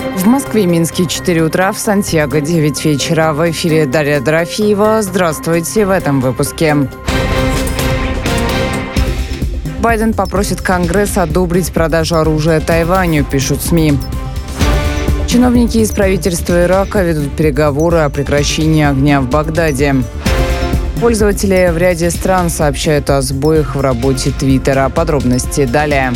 В Москве и Минске 4 утра, в Сантьяго 9 вечера. В эфире Дарья Дорофеева. Здравствуйте в этом выпуске. Байден попросит Конгресс одобрить продажу оружия Тайваню, пишут СМИ. Чиновники из правительства Ирака ведут переговоры о прекращении огня в Багдаде. Пользователи в ряде стран сообщают о сбоях в работе Твиттера. Подробности далее.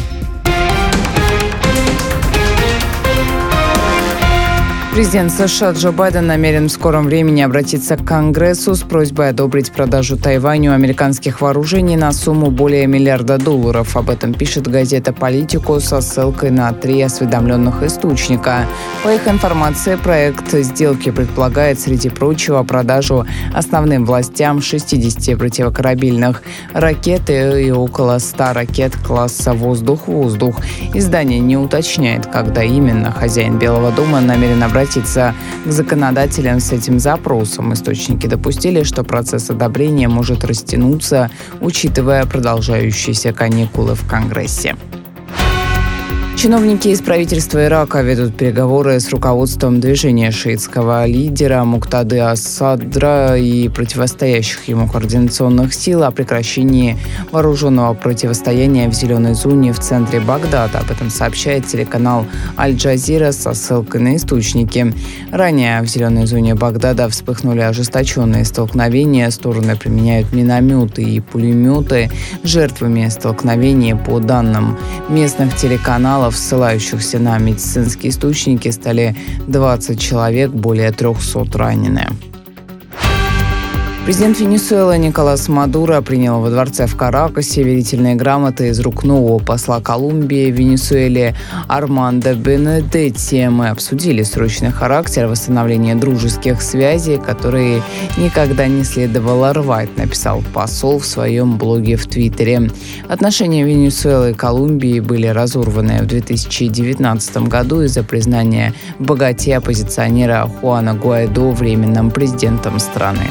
Президент США Джо Байден намерен в скором времени обратиться к Конгрессу с просьбой одобрить продажу Тайваню американских вооружений на сумму более $1 миллиарда. Об этом пишет газета «Политико» со ссылкой на 3 осведомленных источника. По их информации, проект сделки предполагает, среди прочего, продажу основным властям 60 противокорабельных ракет и около 100 ракет класса «Воздух-воздух». Издание не уточняет, когда именно хозяин Белого дома намерен обратиться к законодателям с этим запросом. Источники допустили, что процесс одобрения может растянуться, учитывая продолжающиеся каникулы в Конгрессе. Чиновники из правительства Ирака ведут переговоры с руководством движения шиитского лидера Муктады ас-Садра и противостоящих ему координационных сил о прекращении вооруженного противостояния в зеленой зоне в центре Багдада. Об этом сообщает телеканал Аль-Джазира со ссылкой на источники. Ранее в зеленой зоне Багдада вспыхнули ожесточенные столкновения. Стороны применяют минометы и пулеметы. Жертвами столкновений, по данным местных телеканалов, ссылающихся на медицинские источники, стали 20 человек, более 300 ранены. Президент Венесуэлы Николас Мадуро принял во дворце в Каракасе верительные грамоты из рук нового посла Колумбии в Венесуэле Армандо Бенедетти. Мы обсудили срочный характер восстановления дружеских связей, которые никогда не следовало рвать, написал посол в своем блоге в Твиттере. Отношения Венесуэлы и Колумбии были разорваны в 2019 году из-за признания в богате оппозиционера Хуана Гуайдо временным президентом страны.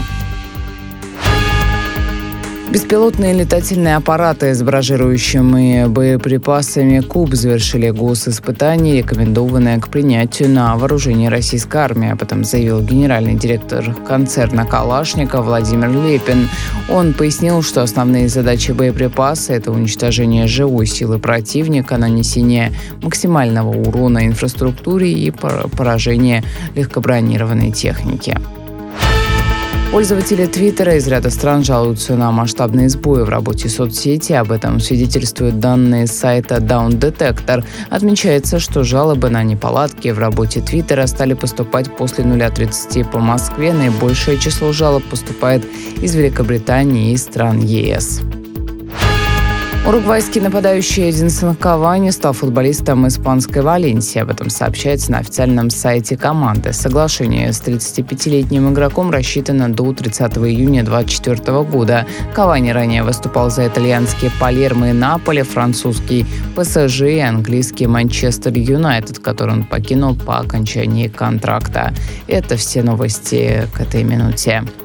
Беспилотные летательные аппараты с барражирующими боеприпасами КУБ завершили госиспытания, рекомендованные к принятию на вооружение российской армии. Об этом заявил генеральный директор концерна «Калашников» Владимир Лепин. Он пояснил, что основные задачи боеприпаса – это уничтожение живой силы противника, нанесение максимального урона инфраструктуре и поражение легкобронированной техники. Пользователи Твиттера из ряда стран жалуются на масштабные сбои в работе соцсети. Об этом свидетельствуют данные сайта Down Detector. Отмечается, что жалобы на неполадки в работе Твиттера стали поступать после 0:30 по Москве. Наибольшее число жалоб поступает из Великобритании и стран ЕС. Уругвайский нападающий Эдинсон Кавани стал футболистом испанской Валенсии. Об этом сообщается на официальном сайте команды. Соглашение с 35-летним игроком рассчитано до 30 июня 2024 года. Кавани ранее выступал за итальянские Палермо и Наполи, французский ПСЖ и английский Манчестер Юнайтед, который он покинул по окончании контракта. Это все новости к этой минуте.